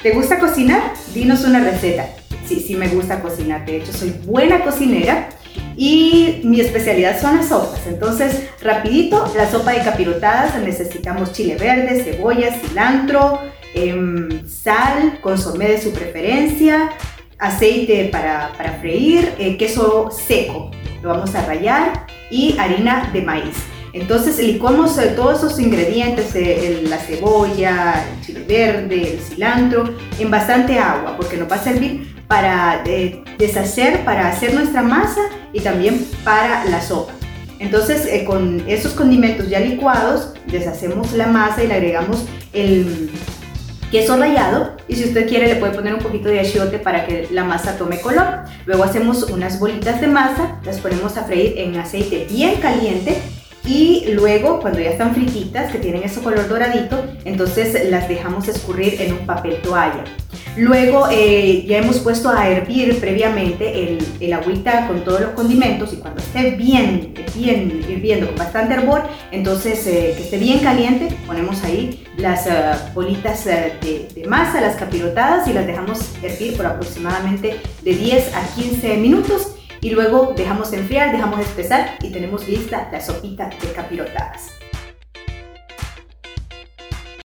¿Te gusta cocinar? Dinos una receta. Sí me gusta cocinar, de hecho soy buena cocinera y mi especialidad son las sopas. Entonces, rapidito, la sopa de capirotadas, necesitamos chile verde, cebolla, cilantro, sal, consomé de su preferencia, aceite para freír, queso seco, lo vamos a rallar y harina de maíz. Entonces licuamos todos esos ingredientes, la cebolla, el chile verde, el cilantro, en bastante agua, porque nos va a servir para deshacer, para hacer nuestra masa y también para la sopa. Entonces con esos condimentos ya licuados, deshacemos la masa y le agregamos el queso rallado, y si usted quiere le puede poner un poquito de achiote para que la masa tome color. Luego hacemos unas bolitas de masa, las ponemos a freír en aceite bien caliente. Y luego, cuando ya están frititas, que tienen ese color doradito, entonces las dejamos escurrir en un papel toalla. Luego ya hemos puesto a hervir previamente el agüita con todos los condimentos, y cuando esté bien hirviendo, con bastante hervor, entonces que esté bien caliente, ponemos ahí las bolitas de masa, las capirotadas, y las dejamos hervir por aproximadamente de 10 a 15 minutos. Y luego dejamos enfriar, dejamos espesar y tenemos lista la sopita de capirotadas.